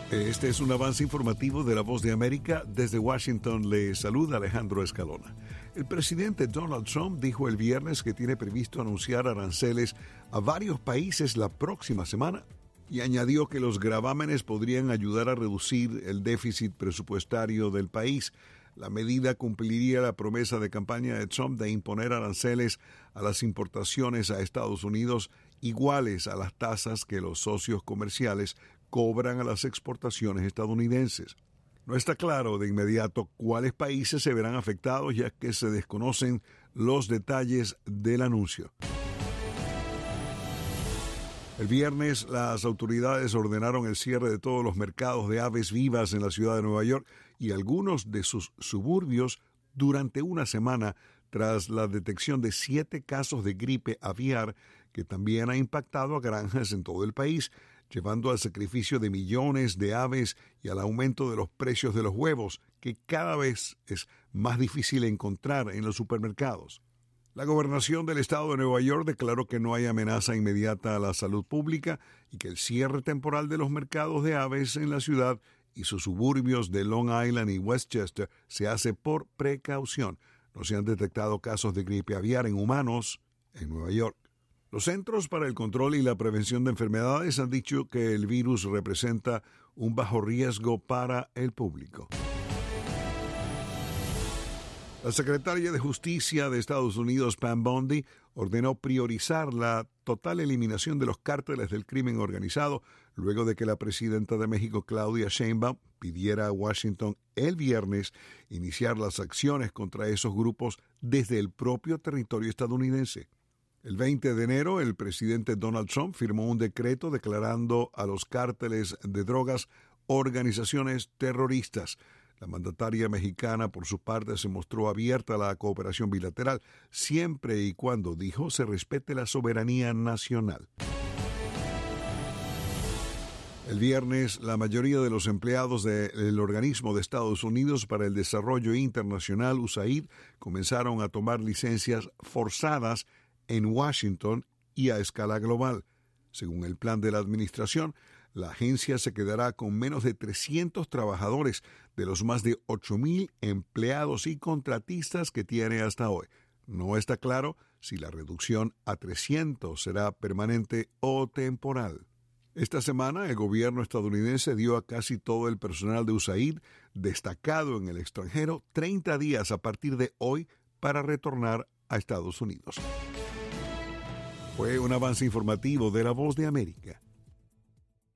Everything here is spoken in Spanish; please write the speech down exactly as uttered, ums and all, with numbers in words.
Este es un avance informativo de La Voz de América. Desde Washington le saluda Alejandro Escalona. El presidente Donald Trump dijo el viernes que tiene previsto anunciar aranceles a varios países la próxima semana y añadió que los gravámenes podrían ayudar a reducir el déficit presupuestario del país. La medida cumpliría la promesa de campaña de Trump de imponer aranceles a las importaciones a Estados Unidos iguales a las tasas que los socios comerciales cobran a las exportaciones estadounidenses. No está claro de inmediato cuáles países se verán afectados, ya que se desconocen los detalles del anuncio. El viernes, las autoridades ordenaron el cierre de todos los mercados de aves vivas en la ciudad de Nueva York y algunos de sus suburbios durante una semana tras la detección de siete casos de gripe aviar que también ha impactado a granjas en todo el país, llevando al sacrificio de millones de aves y al aumento de los precios de los huevos, que cada vez es más difícil encontrar en los supermercados. La gobernación del estado de Nueva York declaró que no hay amenaza inmediata a la salud pública y que el cierre temporal de los mercados de aves en la ciudad y sus suburbios de Long Island y Westchester se hace por precaución. No se han detectado casos de gripe aviar en humanos en Nueva York. Los Centros para el Control y la Prevención de Enfermedades han dicho que el virus representa un bajo riesgo para el público. La secretaria de Justicia de Estados Unidos, Pam Bondi, ordenó priorizar la total eliminación de los cárteles del crimen organizado luego de que la presidenta de México, Claudia Sheinbaum, pidiera a Washington el viernes iniciar las acciones contra esos grupos desde el propio territorio estadounidense. El veinte de enero, el presidente Donald Trump firmó un decreto declarando a los cárteles de drogas organizaciones terroristas. La mandataria mexicana, por su parte, se mostró abierta a la cooperación bilateral, siempre y cuando, dijo, se respete la soberanía nacional. El viernes, la mayoría de los empleados del Organismo de Estados Unidos para el Desarrollo Internacional, U S A I D, comenzaron a tomar licencias forzadas en Washington y a escala global. Según el plan de la administración, la agencia se quedará con menos de trescientos trabajadores de los más de ocho mil empleados y contratistas que tiene hasta hoy. No está claro si la reducción a trescientos será permanente o temporal. Esta semana, el gobierno estadounidense dio a casi todo el personal de U S A I D destacado en el extranjero treinta días a partir de hoy para retornar a Estados Unidos. Fue un avance informativo de La Voz de América.